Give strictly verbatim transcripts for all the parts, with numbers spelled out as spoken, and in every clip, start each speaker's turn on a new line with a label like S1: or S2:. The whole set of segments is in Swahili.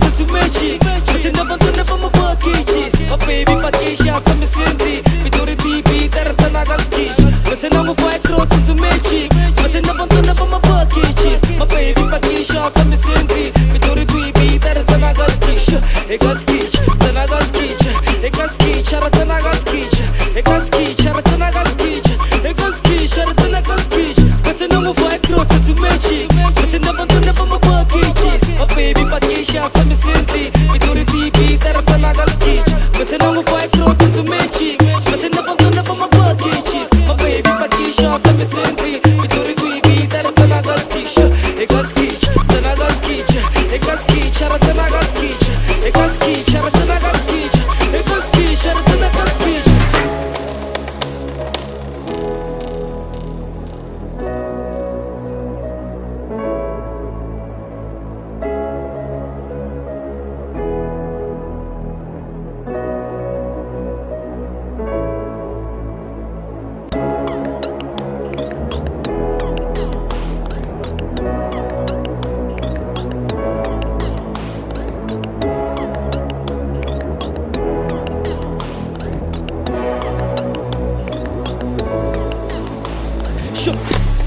S1: crossa to mechi. But never to never my buckies. My baby Patricia, some Cindy. We do the T V, that Tanagaski. But never fight crossa to mechi. But never to never my buckies. My baby Patricia, some Cindy. We do the T V, that Tanagaski. Egaski, Tanagaski, Egaski, Charatanagaski, Egaski, Charatanagaski, Egaski, Charatanagaski. But never fight crossa to mechi. But never to never my buckies. My baby Patricia, some Cindy. We do the T V, that Tanagaski. But never fight crossa to mechi. But never to never my buckies. My baby Patricia, some Cindy. We do the T V, that Tanagaski. Egaski, Tanagaski, Egaski, Charatanagaski, Egaski, Charatanagaski, Egaski, Charatanagaski. Sure.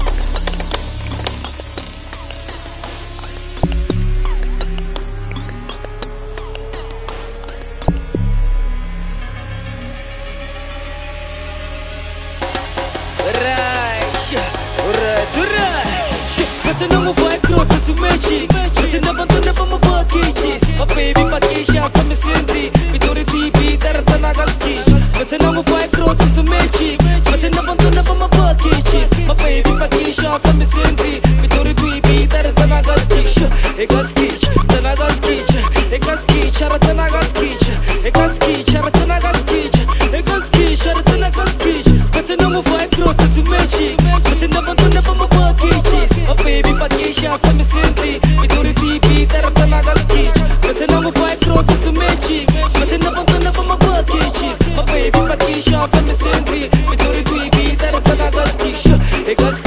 S1: But never fight crossa to mechi. But never to never my buckies. My baby Patricia, some Cindy. We do the T V, that Tanagaski. But never fight crossa to mechi. But never to never my buckies. My baby Patricia, some Cindy. We do the T V, that Tanagaski. Egaski, Tanagaski, Egaski, Charatanagaski, Egaski, Charatanagaski, Egaski, Charatanagaski. But never fight crossa to mechi. But never to never my buckies. My baby Patricia, some Cindy. We do the T V, that Tanagaski. But never fight crossa to mechi. But never to never my buckies. My baby Patricia, some Cindy. We do the T V, that Tanagaski. Egaski.